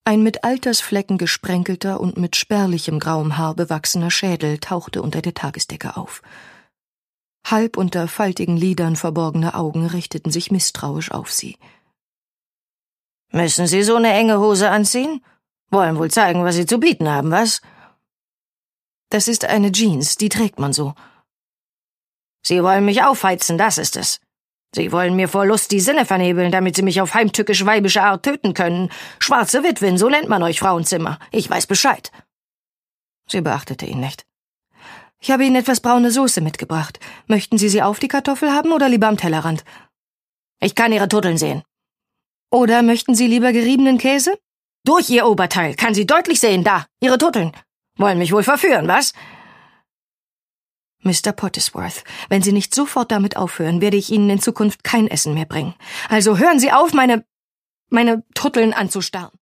Ein mit Altersflecken gesprenkelter und mit spärlichem grauem Haar bewachsener Schädel tauchte unter der Tagesdecke auf. Halb unter faltigen Lidern verborgene Augen richteten sich misstrauisch auf sie. »Müssen Sie so eine enge Hose anziehen? Wollen wohl zeigen, was Sie zu bieten haben, was?« »Das ist eine Jeans, die trägt man so.« »Sie wollen mich aufheizen, das ist es. Sie wollen mir vor Lust die Sinne vernebeln, damit Sie mich auf heimtückisch-weibische Art töten können. Schwarze Witwen, so nennt man euch Frauenzimmer. Ich weiß Bescheid.« Sie beachtete ihn nicht. »Ich habe Ihnen etwas braune Soße mitgebracht. Möchten Sie sie auf die Kartoffel haben oder lieber am Tellerrand?« »Ich kann Ihre Tutteln sehen.« »Oder möchten Sie lieber geriebenen Käse?« »Durch Ihr Oberteil kann sie deutlich sehen, da, Ihre Tutteln. Wollen mich wohl verführen, was?« »Mr. Pottisworth, wenn Sie nicht sofort damit aufhören, werde ich Ihnen in Zukunft kein Essen mehr bringen. Also hören Sie auf, meine Tutteln anzustarren.«